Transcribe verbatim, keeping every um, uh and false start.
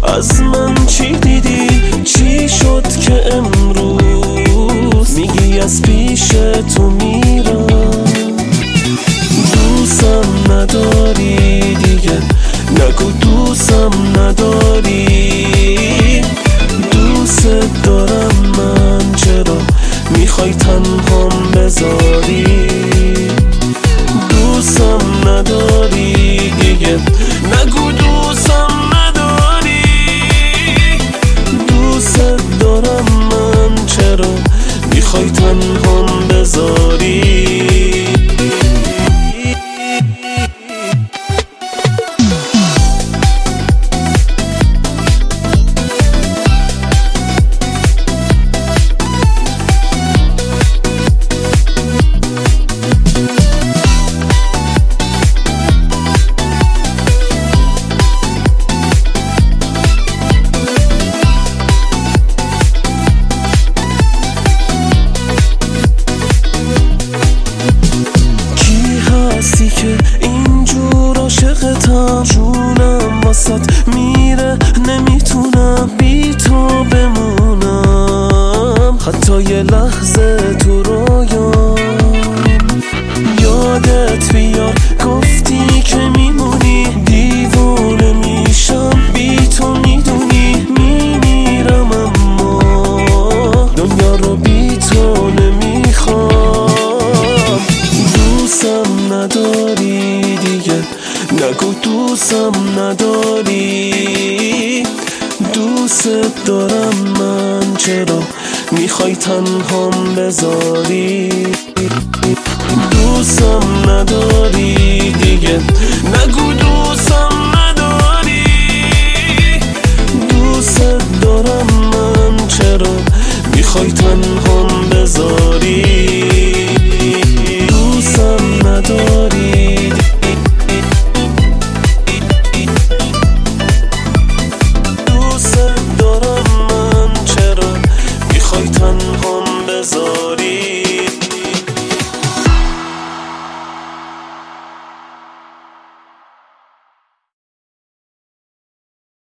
از من چی دیدی؟ چی شد که امروز میگی از پیش تو میرم؟ دوستم نداری دیگه، نگو دوستم نداری. دوست دارم من، چرا میخوای تنهام بذاری؟ دوستم نداری دیگه، نگو دوستم نداری. دوست دارم من، چرا میخوای تنهام بذاری؟ که اینجور عاشقتم، جونم واسط میره، نمیتونم بی تو بمونم. حتی یه لحظه تو رویام یادت بیار، گفتی که میمونی. دیوونه میشم بی تو، میدونی میمیرم، اما دنیا رو بی تو نمیخوام. دوستم نداری دیگه، نگو دوستم نداری. دوست دارم من، چرا میخوای تنهام بذاری؟ دوستم نداری دیگه، نگو دوستم نداری. دوست دارم من، چرا میخوای تنهام